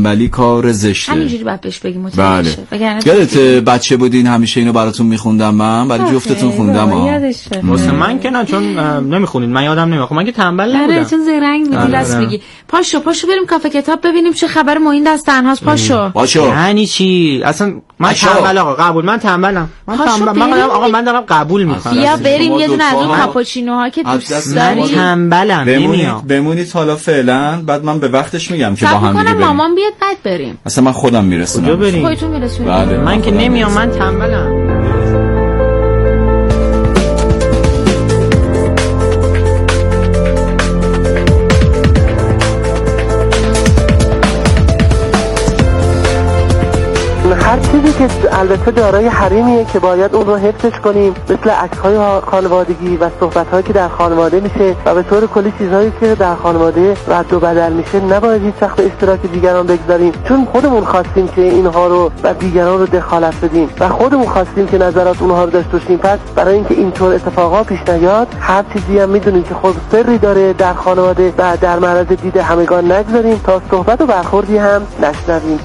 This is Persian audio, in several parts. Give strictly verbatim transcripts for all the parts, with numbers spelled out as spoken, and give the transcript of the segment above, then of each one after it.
تنبلی کار زشته. همینجوری باید بهش بگیم متوجه شه. بله. یادت بچه بودین همیشه اینو براتون میخوندم، من برای جفتتون خوندم ها. واسه من که نه، چون نمیخونید، من یادم نمیاد. خب من که تنبل نبودم. آره چون زرنگ بودی راست میگی. پاشو پاشو بریم کافه کتاب ببینیم چه خبر معین دست تنهاست. پاشو پاشو. یعنی چی اصلا؟ من تنبل آقا قبول، من تنبلم. من تنبل من آقا من دارم قبول میکنم. بیا بریم یه دونه از اون کاپوچینوها که دوست داری. تنبلم نمیام. بمونید حالا فعلا، بعد من به وقتش میگم که با هم دیگه بریم. مامان بیاد بعد بریم. اصلا من خودم میرسونم. کجا بریم؟ خودتون میرسونید. من که نمیام، من تنبلم. هر چیزی که البته دارای حریمیه که باید اون رو حفظش کنیم، مثل عکس‌های خانوادگی و صحبت‌هایی که در خانواده میشه و به طور کلی چیزهایی که در خانواده رد و بدل میشه نباید هیچ وقت به اشتراک دیگران بگذاریم، چون خودمون خواستیم که اینها رو و دیگران رو دخالت بدیم و خودمون خواستیم که نظرات اونها رو داشته باشیم. پس برای اینکه اینطور اتفاقا پیش نیاد، هر چیزی هم میدونیم که خود سری داره در خانواده و در معرض دید همگان نگذاریم تا صحبت و برخوردی هم نشنویم.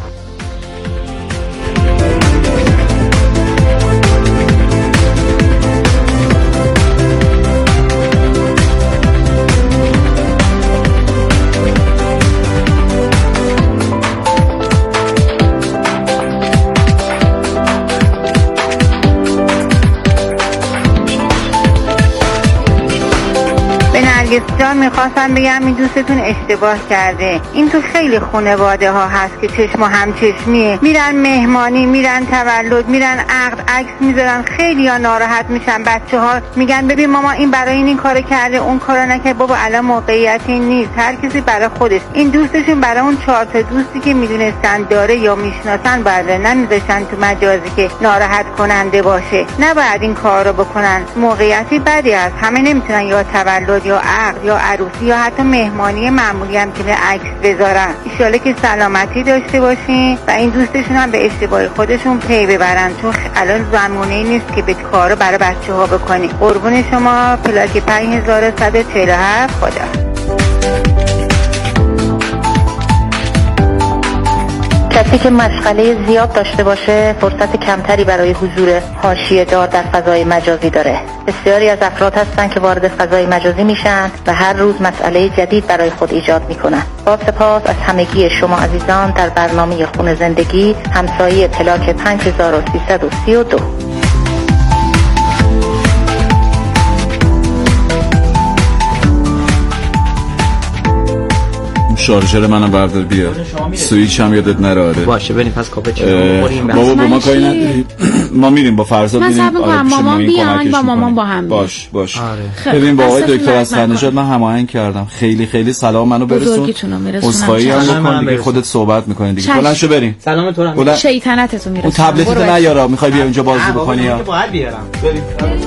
جان میخواستم بگم این دوستتون اشتباه کرده. این تو خیلی خانواده ها هست که چشم و همچشمیه، میرن مهمانی، میرن تولد، میرن عقد، عکس میذارن، خیلی ها ناراحت میشن. بچه ها میگن ببین ماما این برای این, این کار کرده اون کارو نکرد. بابا الان موقعیتی نیست، هر کسی برای خودش. این دوستشون برای اون چهار تا دوستی که میدونستن داره یا میشناسن برای نمیذاشتن تو مجازی که ناراحت کننده باشه. نباید این کار رو بکنن، موقعیتی بدی است. همه نمیتونن یا تولد یا عقد یا عروسی یا حتی مهمانی معمولی هم که عکس بذارن. ان شاءالله که سلامتی داشته باشین و این دوستشون هم به اشتباه خودشون پی ببرن، چون الان زمانه نیست که به کارو برای بچه‌ها بکنی. قربون شما. پلاک پنج هزار و صد و چهل و هفت. خدا. کسی که مشغله زیاد داشته باشه فرصت کمتری برای حضور حاشیه دار در فضای مجازی داره. بسیاری از افراد هستن که وارد فضای مجازی میشن و هر روز مسئله جدید برای خود ایجاد میکنن. با سپاس از همگی شما عزیزان در برنامه خون زندگی، همسایه پلاک پنج هزار و سیصد و سی و دو. شارژر منم بردار بیا. سویچ هم یادت نره. آره باشه بریم پس کاپوچینو بخوریم. بابا با ما کاری نداری. ما میریم با فرزاد میریم. آره مامان بیان با مامان با هم. باش باش. ببین با آقای دکتر اصغرنژاد من هماهنگ کردم. خیلی خیلی سلام منو برسون. عذرخواهی هم بکن دیگه، خودت صحبت میکنی دیگه. بلند شو بریم. سلام تو رو. شیطنتتو میرسون. اون تبلتتو نیارا، میخوای بیا اونجا بازی بکنی یا؟ باید بیارم. بریم.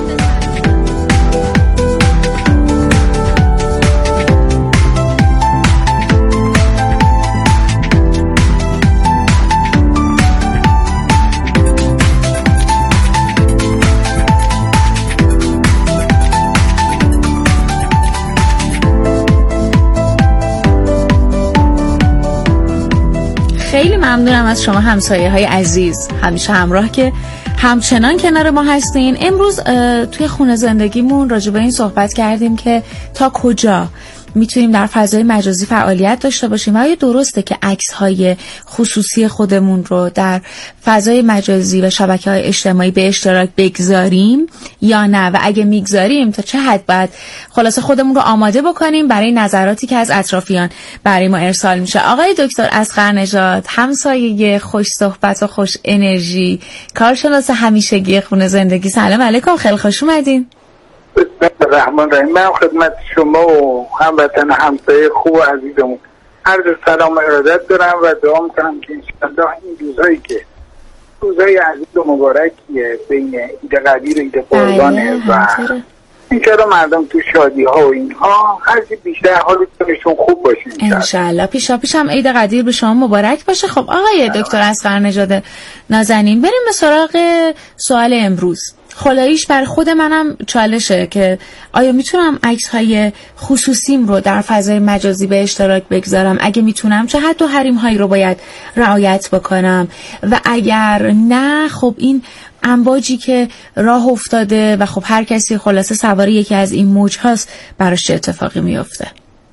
خیلی ممنونم از شما همسایه های عزیز، همیشه همراه که همچنان کنار ما هستین. امروز توی خونه زندگیمون راجع به این صحبت کردیم که تا کجا میتونیم در فضای مجازی فعالیت داشته باشیم و آیا درسته که عکس‌های خصوصی خودمون رو در فضای مجازی و شبکه‌های اجتماعی به اشتراک بگذاریم یا نه، و اگه میگذاریم تا چه حد باید خلاصه خودمون رو آماده بکنیم برای نظراتی که از اطرافیان برای ما ارسال میشه. آقای دکتر اصغرنژاد، همسایه خوش صحبت و خوش انرژی، کارشناس همیشگی خونه زندگی، سلام علیکم، خیلی خوش اومدین. بسم الله الرحمن الرحیم. من خدمت شما و هموطن همسایه خوب و عزیزمون عرض سلام و ارادت دارم و دعا میکنم که انشاءالله این روزهایی که روزهای عزیز و مبارکیه بین عید قدیر و عید قربانه و انشاءالله مردم تو شادی ها و اینها هرچی بیشتر حالتونشون خوب باشه انشاءالله. پیشا پیش هم عید قدیر به شما مبارک باشه. خب آقای دکتر اصغرنژاد نازنین، بریم به سراغ سوال امروز. خلاییش بر خود منم چالشه که آیا میتونم عکس‌های خصوصیم رو در فضای مجازی به اشتراک بگذارم؟ اگه میتونم چه حد و حریم‌هایی رو باید رعایت بکنم و اگر نه خب این امواجی که راه افتاده و خب هر کسی خلاصه سوار یکی از این موج هاست براش چه اتفاقی میفته؟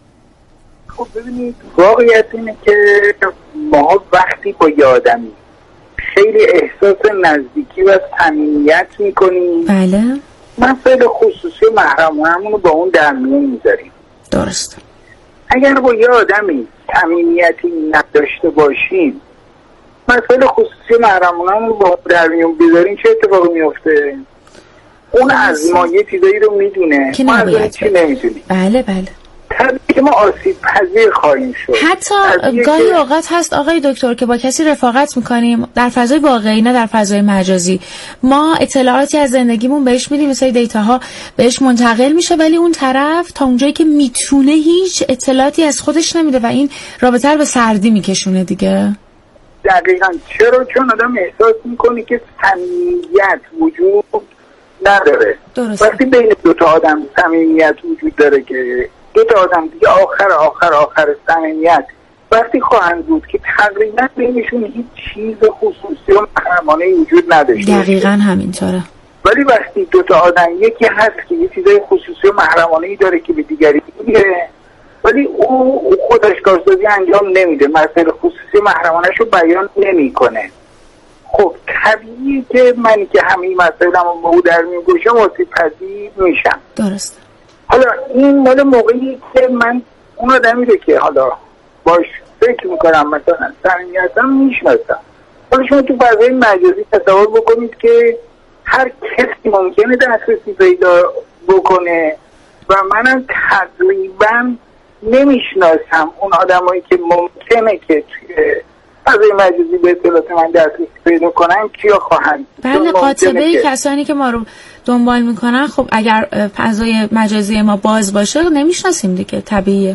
خب ببینید واقعیت اینه که ما وقتی با یه آدمی خیلی احساس نزدیکی و صمیمیت میکنیم بله مسائل خصوصی و محرمانمون رو با اون در میون میذاریم. درست. اگر با یه آدمی صمیمیتی نداشته باشیم مسائل خصوصی و محرمانمون رو با اون در میون بذاریم چه اتفاقی میفته؟ اون از ما یه چیزایی رو میدونه ما از اون چی نمیدونیم. بله بله طبیعی که ما آسیب پذیر خواهیم شد. حتی گاهی اوقات هست آقای دکتر که با کسی رفاقت میکنیم در فضای واقعی نه در فضای مجازی، ما اطلاعاتی از زندگیمون بهش میدیم، مثلا دیتاها بهش منتقل میشه ولی اون طرف تا اونجایی که میتونه هیچ اطلاعاتی از خودش نمیده و این رابطه رو به سردی میکشونه دیگه. دقیقاً. چرا؟ چون آدم احساس میکنه که صمیمیت وجود نداره. درست. وقتی بین دو تا آدم صمیمیت وجود داره که دو تا آدم دیگه آخر آخر آخر صمیمیت وقتی خواهند بود که تقریبا بینشون هیچ چیز خصوصی و محرمانه وجود نداشته. دقیقاً همینطوره. ولی وقتی دو تا آدم یکی هست که یه چیزای خصوصی و محرمانه‌ای داره که به دیگری میگه ولی او خودش کارسازی انجام نمیده، مسائل خصوصی و محرمانه‌اش رو بیان نمیکنه، خب طبیعیه که منی که همه مسائلمو با او در میون گوشم آسیب پذیر میشم. درست. حالا این مال موقعی که من اون آدمی رو که حالا باش فکر میکنم مثلا صمیمیتم میشناسم، حالا شما تو فضای مجازی تصور بکنید که هر کسی ممکنه دسترسی پیدا بکنه و منم تقریبا نمیشناسم اون آدمایی که ممکنه که توی فضای مجازی به اطلاعات من دسترسی پیدا کنن کیا خواهند. بله قاطبه که... کسانی که ما رو دنبال میکنن خب اگر فضای مجازی ما باز باشه نمیشناسیم دیگه، طبیعیه.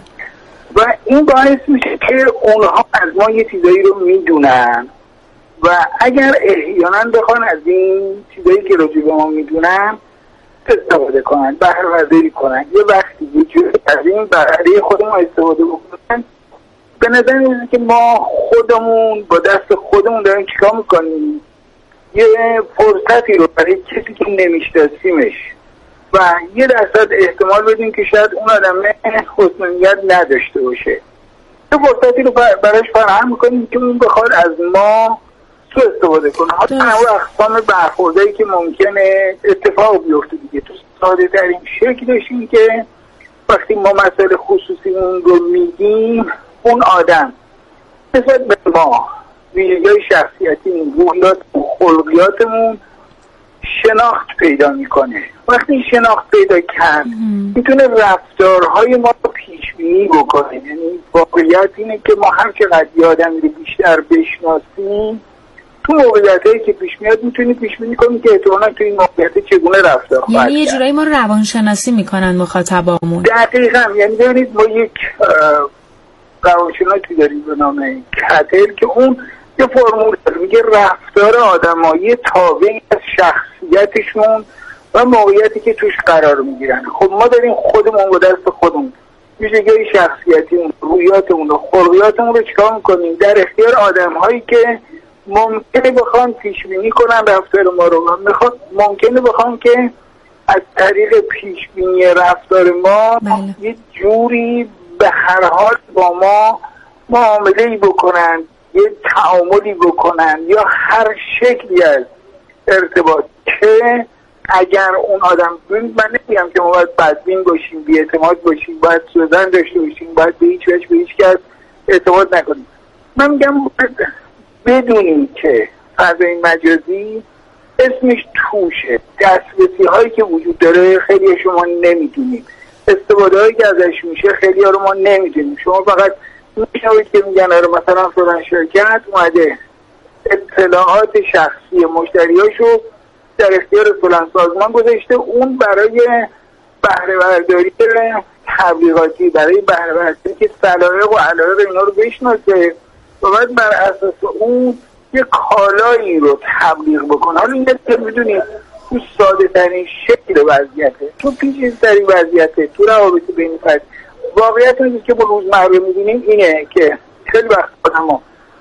و این باعث میشه که اونها از ما یه چیزایی رو میدونن و اگر احیانا بخوان از این چیزایی که راجع به ما میدونن استفاده کنن، بهره برداری کنن، یه وقتی یه جوری از این بهره خودمون استفاده بکنن، به نظر میاد که ما خودمون با دست خودمون داریم چیکار میکنیم؟ یه فرصتی رو برای کسی که نمیشناسیمش و یه درصد احتمال بدیم که شاید اون آدم حسن نیت نداشته باشه، یه فرصتی رو براش فراهم میکنیم که اون بخواد از ما سوء استفاده کنه. حتی انواع اقسام برخوردایی که ممکنه اتفاق بیفته دیگه. تو ساده ترین شکلش این که وقتی ما مسائل خصوصیمون رو میگیم اون آدم نسبت به ما ویژگی‌های شخصیتیمون، روحیاتمون، خلقیاتمون شناخت پیدا میکنه. وقتی شناخت پیدا کرد میتونه رفتارهای ما رو پیش بینی بکنه. یعنی واقعیت اینه که ما هر چقدر یه آدمی رو بیشتر بشناسیم تو موقعیتایی که پیش میاد میتونیم پیش بینی کنیم که احتمالاً تو این موقعیت چگونه رفتار خواهد کرد. یعنی یه جورایی ما رو روانشناسی میکنن مخاطبامون. دقیقاً. یعنی ببینید ما یک روانشناسی داریم به نام کتل که اون یه فرمول داره، میگه رفتار آدمایی تابعی از شخصیتشون و موقعیتی که توش قرار میگیرن. خب ما داریم خودمون با دست خودمون ویژگی‌های شخصیتیمون، روحیاتمون و خلقیاتمون رو چیکار میکنیم؟ در اختیار آدم‌هایی که ممکنه بخوان پیش بینی کنن رفتار ما رو و میخواد ممکنه بخوان که از طریق پیش بینی رفتار ما بله. یه جوری به هر حال با ما معامله‌ای بکنن، یه تعاملی بکنن یا هر شکلی از ارتباط که اگر اون آدم، من نمیگم که ما باید بدبین باشیم، بی‌اعتماد باشیم، باید سوزن داشته باشیم، باید به هیچ وجه به هیچ کس اعتماد نکنیم. من میگم بدونیم که فضای مجازی اسمش توشه، دسترسی هایی که وجود داره خیلی شما نمیدونید، استفاده هایی که ازش میشه خیلی ها رو ما نمیدونیم. شما فقط میشنوید که میگن آره مثلا فلان شرکت اومده اطلاعات شخصی مشتریاشو در اختیار فلان سازمان گذاشته، اون برای بهره برداری تبلیغاتی، برای بهره برداری که سلایق و علایق اینا رو بشناسه و بعد بر اساس اون یه کالایی رو تبلیغ بکنه. حالا این که میدونید تو ساده ترین شکل وضعیته، تو پیچیده ترین وضعیته، تو روابط بین فرد. واقعیت اینه که با روزمره می‌بینیم اینه که خیلی وقت آدم‌ها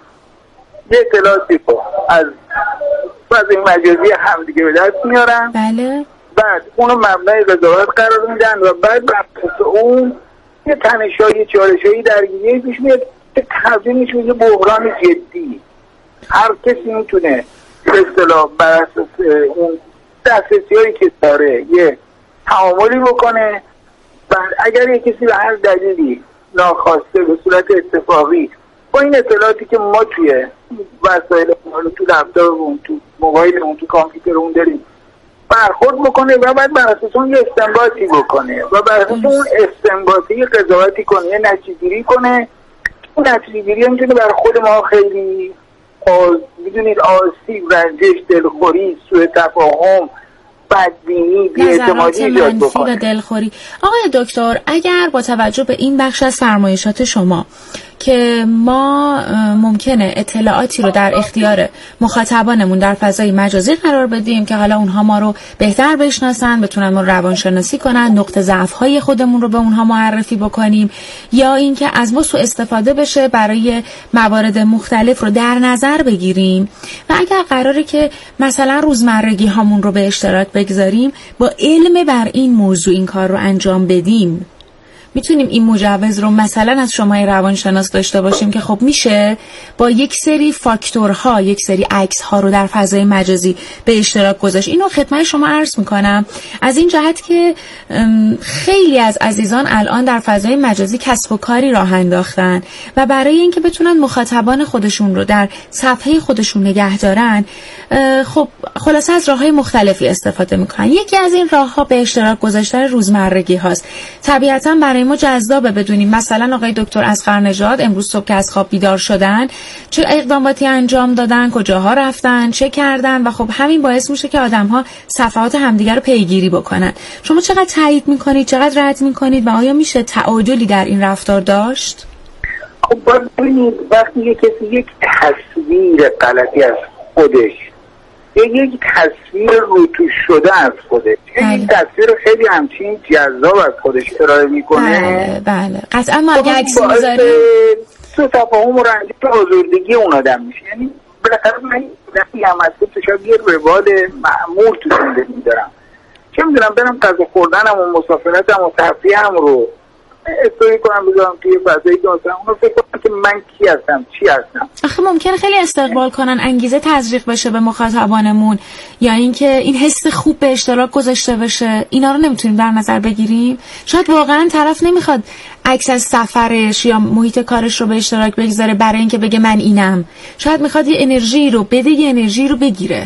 یه اطلاعاتی رو از فضای مجازی هم دیگه به دست میارن، بله، بعد اونو مبنای قضاوت قرار میدن و بعد بر اساس اون یه تنشایی چالشایی درگیری پیش میاد که تبدیل میشه به بحران جدی. هر کسی میتونه به اصطلاح بر اساس اون دسترسی‌هایی که داره یه تعاملی بکنه و اگر یه کسی به هر دلیلی ناخواسته به صورت اتفاقی با این اطلاعاتی که ما توی وسایل تو لپتاپمون، تو موبایلمون، تو کامپیوترمون داریم برخورد بکنه و بعد بر اساس اون یه استنباطی بکنه و بر اساس اون استنباطی یه قضاوتی کنه، یه نتیجه‌گیری کنه. اون نتیجه‌گیری میتونه برای خود ما خیلی میدونید آسیب، رنجش، دلخوری، سوء تفاهم، بدبینی، بی‌اعتمادی ایجاد بکنه. دلخوری. آقای دکتر، اگر با توجه به این بخش از فرمایشات شما که ما ممکنه اطلاعاتی رو در اختیار مخاطبانمون در فضای مجازی قرار بدیم که حالا اونها ما رو بهتر بشناسن، بتونن ما روانشناسی کنن، نقطه ضعف‌های خودمون رو به اونها معرفی بکنیم، یا اینکه از ما سوء استفاده بشه برای موارد مختلف رو در نظر بگیریم، و اگر قراره که مثلا روزمرگی هامون رو به اشتراک بگذاریم، با علم بر این موضوع این کار رو انجام بدیم، میتونیم این مجوز رو مثلا از شما روانشناس داشته باشیم که خب میشه با یک سری فاکتورها، یک سری عکس ها رو در فضای مجازی به اشتراک گذاشت. اینو خدمت شما عرض میکنم از این جهت که خیلی از عزیزان الان در فضای مجازی کسب و کاری راه انداختن و برای اینکه بتونن مخاطبان خودشون رو در صفحه خودشون نگه دارن، خب خلاصه از راههای مختلفی استفاده میکنن. یکی از این راهها به اشتراک گذاشتن روزمرگی هاست. طبیعتاً برای ما جذابه بدونیم مثلا آقای دکتر اصغرنژاد امروز صبح که از خواب بیدار شدن چه اقداماتی انجام دادن، کجاها رفتن، چه کردن، و خب همین باعث میشه که آدم‌ها صفحات همدیگر رو پیگیری بکنن. شما چقدر تایید میکنید، چقدر رد میکنید و آیا میشه تعادلی در این رفتار داشت؟ خب ببینید وقتی یک کسی یک تصویر غلطی از خودش، یک تصویر روتوش شده از خودش، یک تصویر خیلی همچین جذاب از خودش ارائه میکنه، بله بله قطعا ما اگه عکس میذاریم تو تفاهم و رنجش و آزردگی اون آدم میشه. یعنی بالاخره من وقتی هم از تو شاید یه روال معمول تو زندگی دارم، چه میدونم برم غذا خوردنم و مسافرتم و تفریحم رو استوری کنم بذارم توی فضایی که مثلا اونو فکر کنم که من کی هستم، چی هستم. آخه ممکنه خیلی استقبال کنن، انگیزه تزریق بشه به مخاطبانمون، یا اینکه این حس خوب به اشتراک گذاشته بشه. اینا رو نمیتونیم در نظر بگیریم. شاید واقعا طرف نمیخواد عکس از سفرش یا محیط کارش رو به اشتراک بگذاره برای اینکه بگه من اینم. شاید میخواد یه انرژی رو بده، یه انرژی رو بگیره.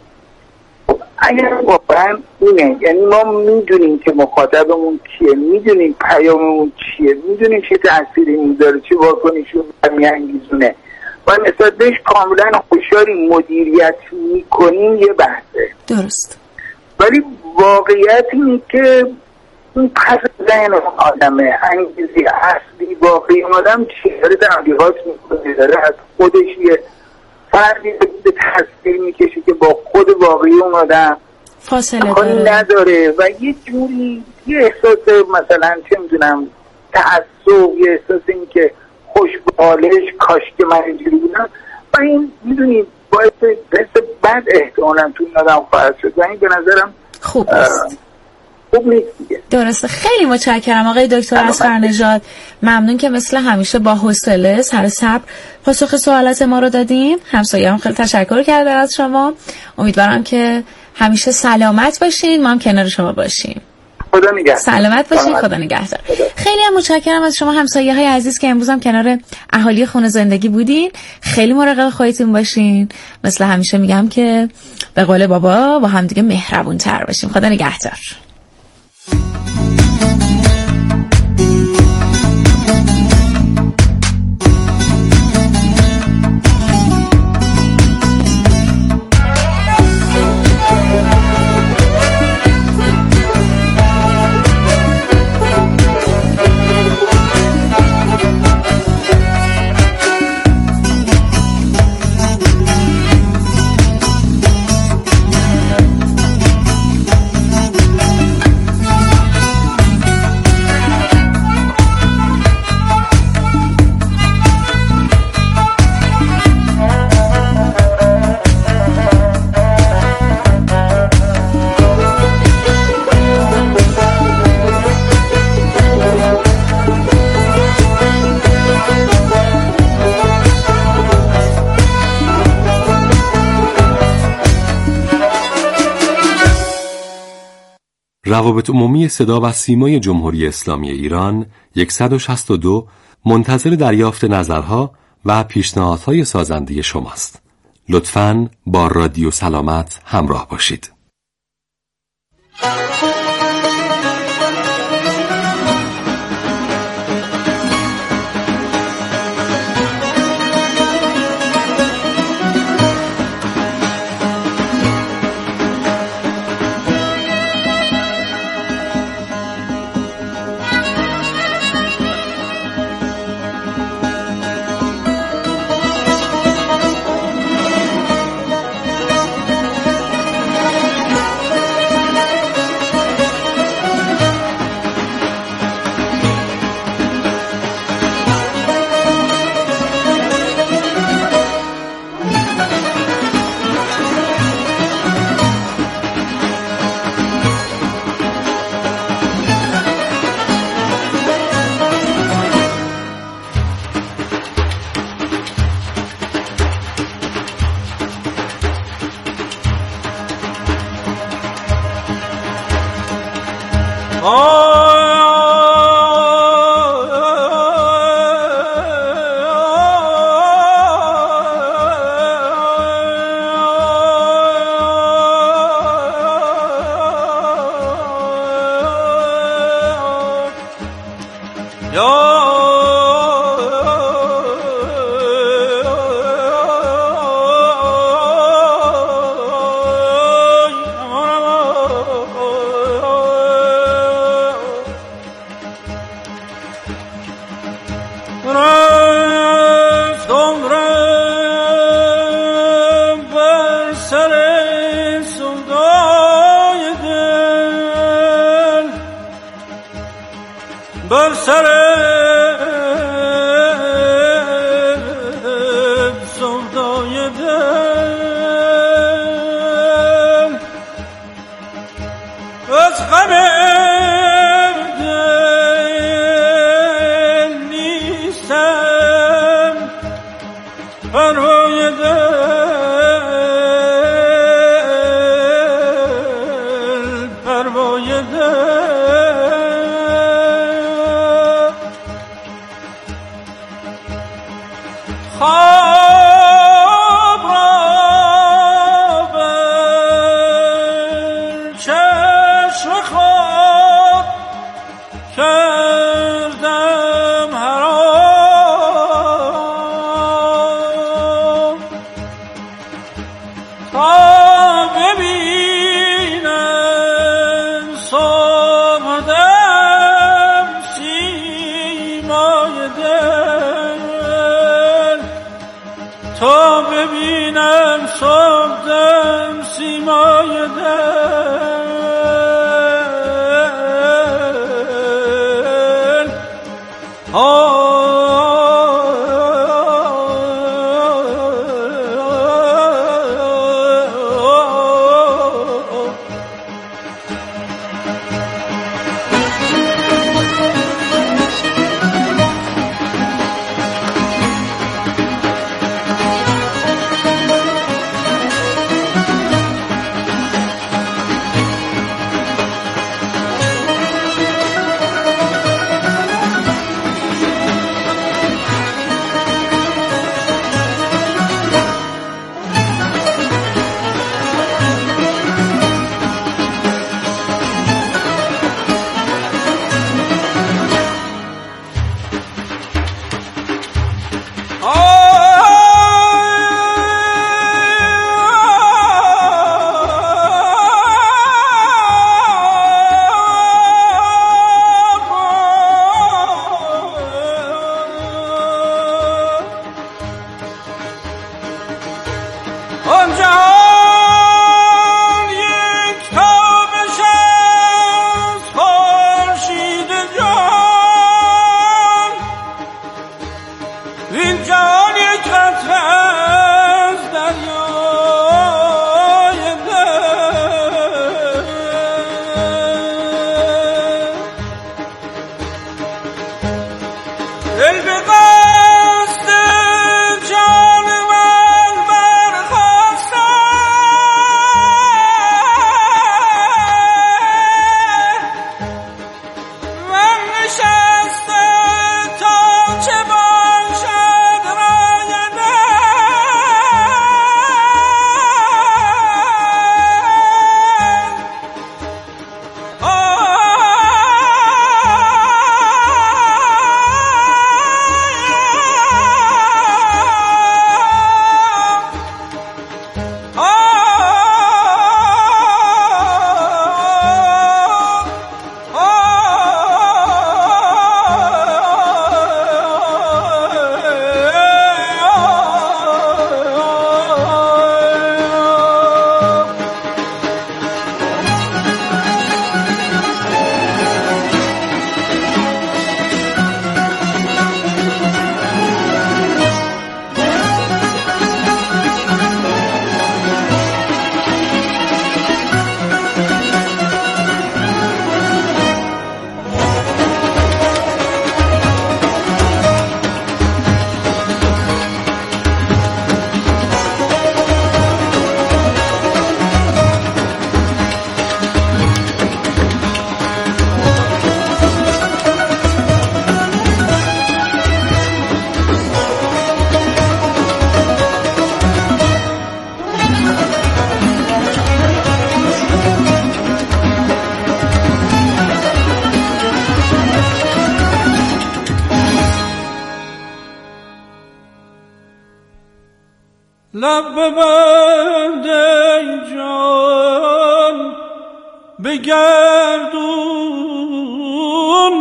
اگر واقعا اینه، یعنی ما میدونیم که مخاطبمون کیه، میدونیم پیاممون چیه، میدونیم چه تأثیری میذاره، چه واکنشی رو میانگیزونه و نسبت بهش کاملا خوشحالی مدیریت میکنیم، یه بحثه. درست. ولی واقعیت اینه که اون پس ذهن آدمه، انگیزی اصلی واقعی آدم چیه، داره تبلیغات میکنه، داره از خودش یه فردی به تصویر میکشه که با خود واقعی اون آدم فاصله داره نداره و یه جوری یه احساس مثلا چه میدونم تعصب، یه احساس این که خوشبالش کاش که من اینجوری بودم و این میدونید باعث حس بد احتمالاً تو این آدم خواهد شد و این به نظرم خوب است. خوب نیست دیگه. درسته. خیلی متشکرم آقای دکتر اصغرنژاد، ممنون که مثل همیشه با حوصله سر صبر پاسخ سوالات ما رو دادین. همسایه‌ام خیلی تشکر کردن از شما. امیدوارم که همیشه سلامت باشین، ما هم کنار شما باشیم. خدا نگهدار. سلامت باشین. خدا نگهدار. خیلی هم متشکرم از شما همسایه‌های عزیز که امروز هم کنار اهالی خونه زندگی بودین. خیلی مراقب خودتون باشین. مثل همیشه میگم که به قول بابا با هم دیگه مهربون‌تر باشیم. خدا نگهدار. روابط عمومی صدا و سیمای جمهوری اسلامی ایران صد و شصت و دو منتظر دریافت نظرها و پیشنهادهای سازنده شماست. لطفاً با رادیو سلامت همراه باشید. بر سر سودای دل از غم دل نیستم پروای دل پروای دل خواب را بر چشم خود کردم حرام تا ببینم صبح دم سیمای دل تا ببینم صبح دم سیمای دل آه لب ببند ای جان به گردون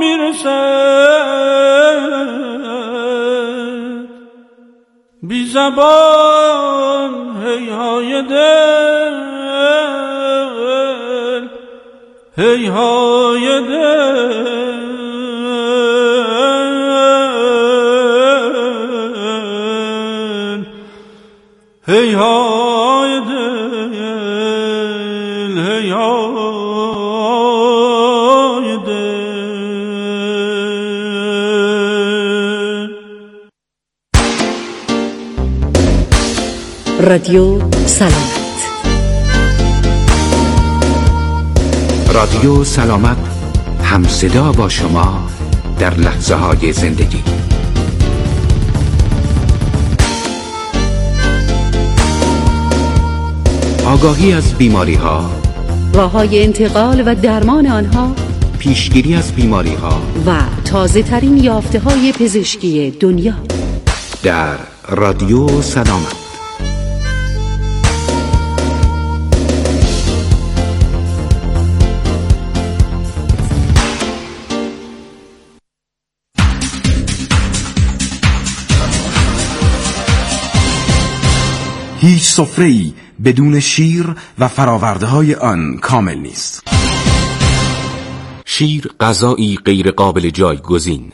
میرسد بی زبان هیهای دل هیهای دل هی های دل هی های دل. رادیو سلامت. رادیو سلامت همصدا با شما در لحظه های زندگی. آگاهی از بیماری ها، راه‌های انتقال و درمان آنها، پیشگیری از بیماری ها و تازه ترین یافته های پزشکی دنیا در رادیو سلامت. هیچ سفره‌ای بدون شیر و فراورده‌های آن کامل نیست. شیر غذایی غیر قابل جایگزین.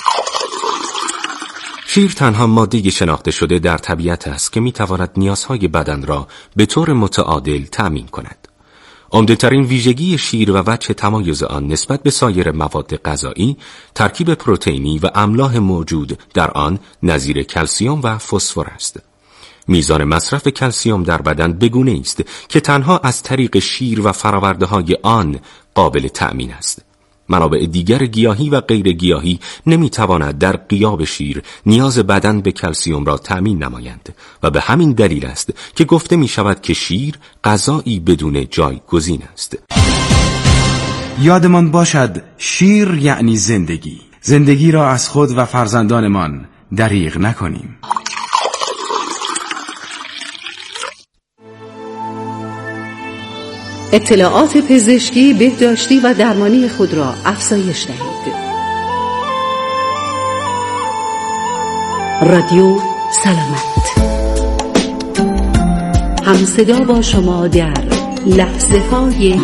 شیر تنها ماده شناخته شده در طبیعت است که می‌تواند نیازهای بدن را به طور متعادل تأمین کند. عمده‌ترین ویژگی شیر و وجه تمایز آن نسبت به سایر مواد غذایی، ترکیب پروتئینی و املاح موجود در آن نظیر کلسیم و فسفر است. میزان مصرف کلسیم در بدن بگونه است که تنها از طریق شیر و فرآورده‌های آن قابل تأمین است. منابع دیگر گیاهی و غیر گیاهی نمیتواند در غیاب شیر نیاز بدن به کلسیم را تأمین نمایند و به همین دلیل است که گفته می شود که شیر غذایی بدون جایگزین است. یادمان باشد شیر یعنی زندگی. زندگی را از خود و فرزندانمان دریغ نکنیم. اطلاعات پزشکی، بهداشتی و درمانی خود را افزایش دهید. رادیو سلامت همصدا با شما در لحظه های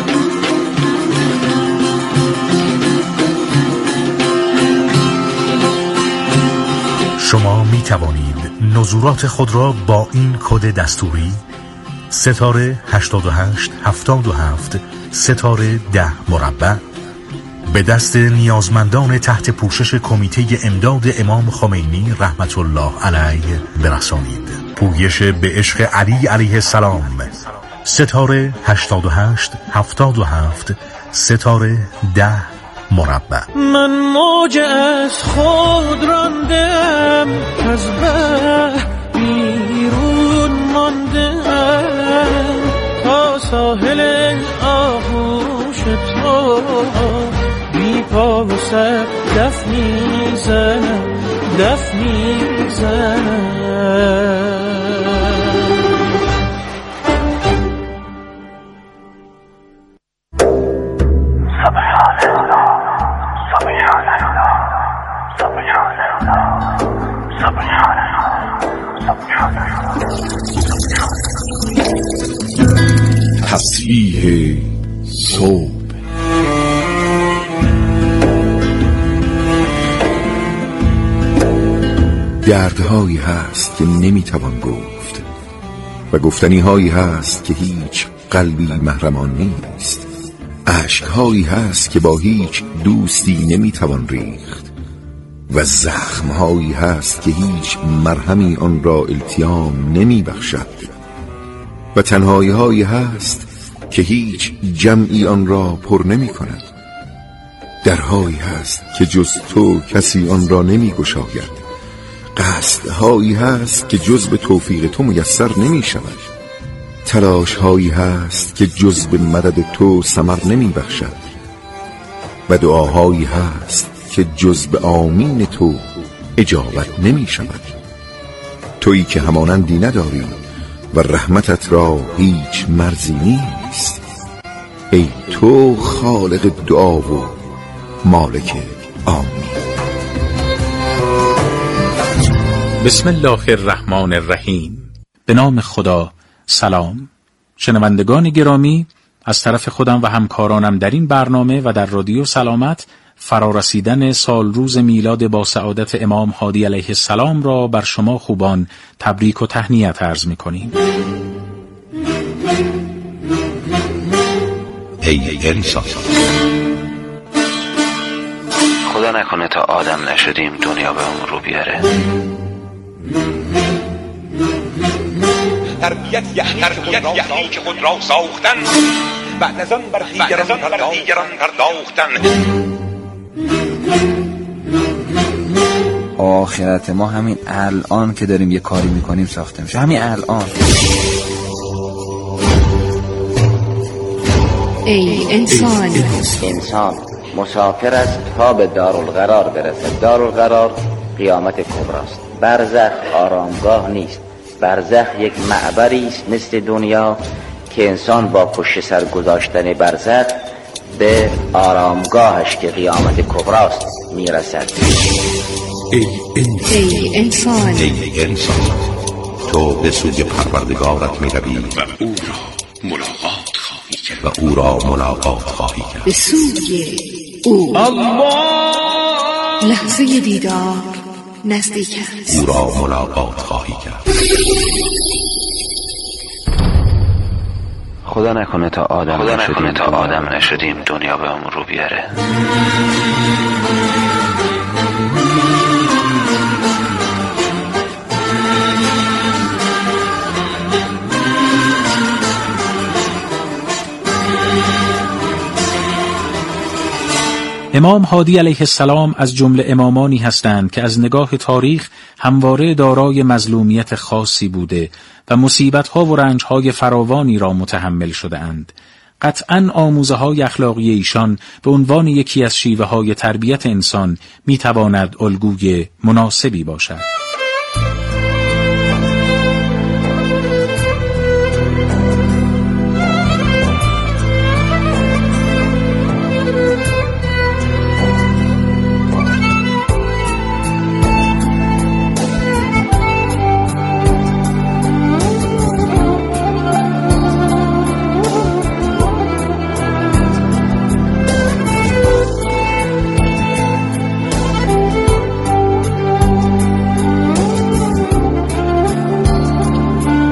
شما می توانید نظورات خود را با این کد دستوری ستاره هشتاد و هشت هفتاد و هفت ستاره ده مربع به دست نیازمندان تحت پوشش کمیته امداد امام خمینی رحمت الله علیه برسانید. پویش به عشق علی علیه السلام ستاره هشتاد و هشت هفتاد و هفت ستاره ده مربع. من موج از خود راندم از بحر بیرون ماندم تا ساحل آغوش تو بی پا و سر دف میزنم دف میزنم. تسبیح صبح. دردهایی هست که نمیتوان گفت و گفتنی هایی هست که هیچ قلبی محرمان نیست. اشکهایی هست که با هیچ دوستی نمیتوان ریخت و زخمهایی هست که هیچ مرهمی آن را التیام نمیبخشد و تنهایی هایی هست که هیچ جمعی آن را پر نمی کند. درهایی هست که جز تو کسی آن را نمی گشاید. قصدهایی هست که جز به توفیق تو میسر نمی شود. تلاش هایی هست که جز به مدد تو ثمر نمی بخشد و دعاهایی هست که جز به آمین تو اجابت نمی شود. تویی که همانندی نداری و رحمتت را هیچ مرزی نیست. ای تو خالق دعا و مالک آمین. بسم الله الرحمن الرحیم. به نام خدا. سلام شنوندگان گرامی، از طرف خودم و همکارانم در این برنامه و در رادیو سلامت فرارسیدن سال روز میلاد با سعادت امام هادی علیه السلام را بر شما خوبان تبریک و تهنیت عرض می‌کنیم. ای انسان، خدا نکنه تا آدم نشدیم دنیا به اون رو بیاره. تربیت یعنی که خود را ساختن، بعد از آن بر دیگران پرداختن. آخرت ما همین الان که داریم یه کاری میکنیم ساخته میشه، همین الان. ای انسان، انسان مسافر است تا به دارالقرار برسد. دارالقرار قیامت کبراست. برزخ آرامگاه نیست. برزخ یک معبری است مثل دنیا که انسان با پشت سر گذاشتن برزخ به آرامگاهش که قیامت کبراست میرسد. ای انسان، ای انسان، ای انسان، تو به سوی پروردگارت میروی و او را ملاقات خواهی کرد. و او را ملاقات خواهی کرد. به سوی او الله. لحظه دیدار نزدیک است. او را ملاقات خواهی کرد. خدا نکنه تا آدم خدا نشدیم نکنه تا آدم نشدیم دنیا به اون رو بیاره. امام هادی علیه السلام از جمله امامانی هستند که از نگاه تاریخ همواره دارای مظلومیت خاصی بوده و مصیبت‌ها و رنج‌های فراوانی را متحمل شده اند. قطعاً آموزه‌های اخلاقی ایشان به عنوان یکی از شیوه‌های تربیت انسان می‌تواند الگوی مناسبی باشد.